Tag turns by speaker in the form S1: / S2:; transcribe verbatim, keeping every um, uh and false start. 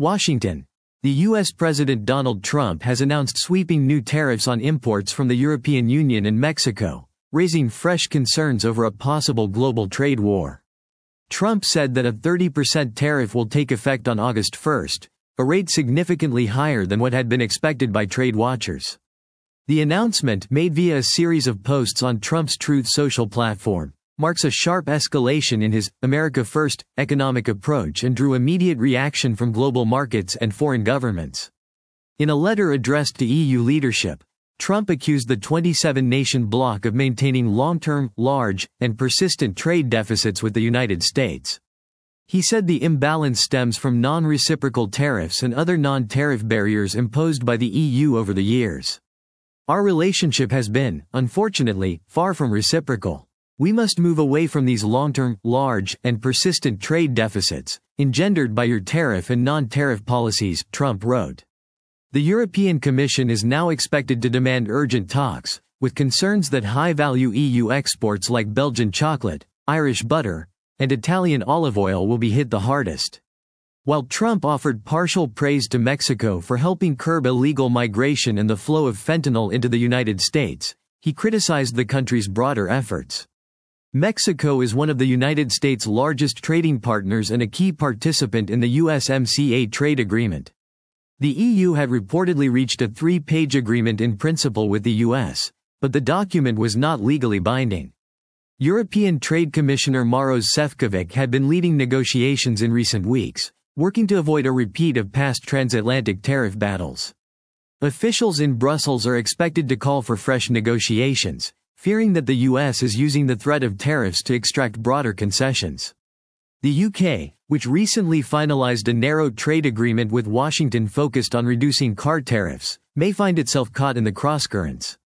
S1: Washington. The U S President Donald Trump has announced sweeping new tariffs on imports from the European Union and Mexico, raising fresh concerns over a possible global trade war. Trump said that a thirty percent tariff will take effect on August first, a rate significantly higher than what had been expected by trade watchers. The announcement, made via a series of posts on Trump's Truth Social platform, marks a sharp escalation in his America First economic approach and drew immediate reaction from global markets and foreign governments. In a letter addressed to E U leadership, Trump accused the twenty-seven nation bloc of maintaining long-term, large, and persistent trade deficits with the United States. He said the imbalance stems from non-reciprocal tariffs and other non-tariff barriers imposed by the E U over the years. Our relationship has been, unfortunately, far from reciprocal. We must move away from these long-term, large, and persistent trade deficits, engendered by your tariff and non-tariff policies, Trump wrote. The European Commission is now expected to demand urgent talks, with concerns that high-value E U exports like Belgian chocolate, Irish butter, and Italian olive oil will be hit the hardest. While Trump offered partial praise to Mexico for helping curb illegal migration and the flow of fentanyl into the United States, he criticized the country's broader efforts. Mexico is one of the United States' largest trading partners and a key participant in the U S M C A trade agreement. The E U had reportedly reached a three-page agreement in principle with the U S, but the document was not legally binding. European Trade Commissioner Maroš Šefčovič had been leading negotiations in recent weeks, working to avoid a repeat of past transatlantic tariff battles. Officials in Brussels are expected to call for fresh negotiations, fearing that the U S is using the threat of tariffs to extract broader concessions. The U K, which recently finalized a narrow trade agreement with Washington focused on reducing car tariffs, may find itself caught in the crosscurrents.